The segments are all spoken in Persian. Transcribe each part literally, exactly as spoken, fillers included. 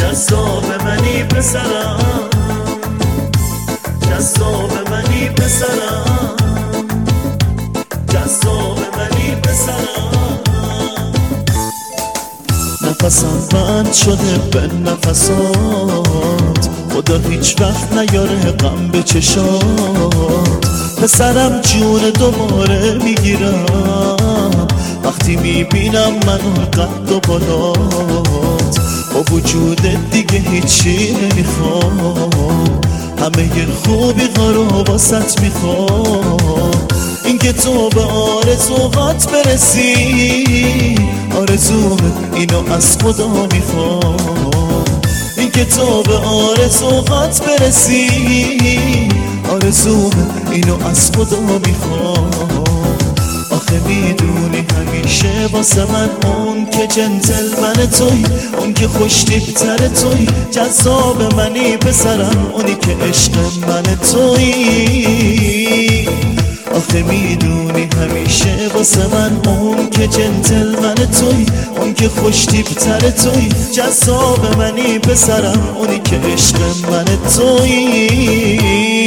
جذاب منی پسرم، جذاب منی پسرم، جذاب منی پسرم. نفسم بند شده به نفسات، خدا هیچ وقت نیاره غم به چشات. پسرم جون دوباره میگیرم وقتی میبینم منو قد و بالات. با وجودت دیگه هیچی نمیخوام، همه خوبی غرا واسط میخوام. اینکه تو به آرزوهات برسی، آرزومه اینو از خدا میخوام. اینکه تو به آرزوهات برسی، آرزومه اینو از خدا میخوام. آخه میدونی همیشه واسه من اون که جنتلمن توی، اون که خوشتیپتر توی، جذاب منی پسرم، اونی که عشق من توی. آخه میدونی همیشه واسه من اون که جنتلمن توی، اون که خوشتیپتر توی، جذاب منی پسرم، اونی که عشق من توی.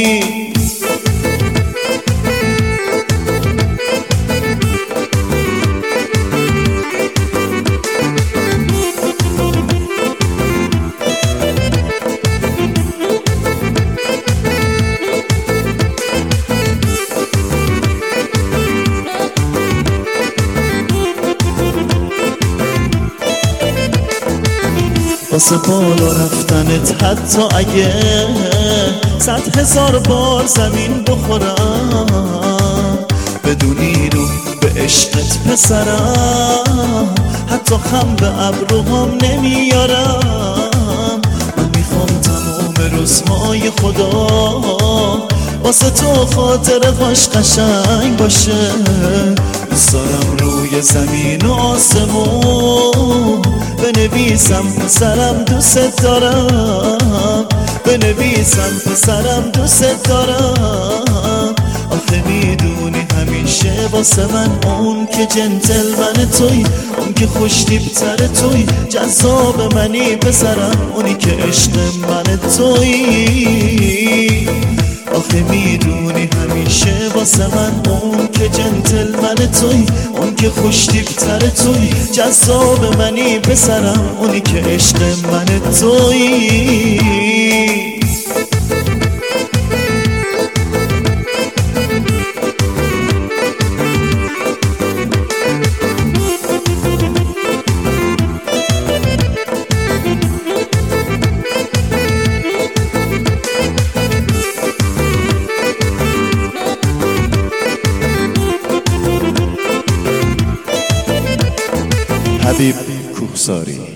واسه بالا رفتنت حتی اگه صد هزار بار زمین بخورم، بدونی رو به عشقت پسرم، حتی خم به ابروهام نمیارم. من میخوام تمام روزهای خدا واسه تو خاطرهاش قشنگ باشه. دوست دارم روی زمین و آسمون بنویسم پسرم دوست دارم، بنویسم پسرم دوست دارم. آخه میدونی همیشه واسه من اون که جنتلمن توی، اون که خوشتیپتر توی، جذاب منی پسرم، اونی که عشق من توی. آخه میدونی همیشه واسه من اون که جنتلمن توی، اون که خوشتیپتر توی، جذاب منی پسرم، اونی که عشق من توی. حبیب کوهساری.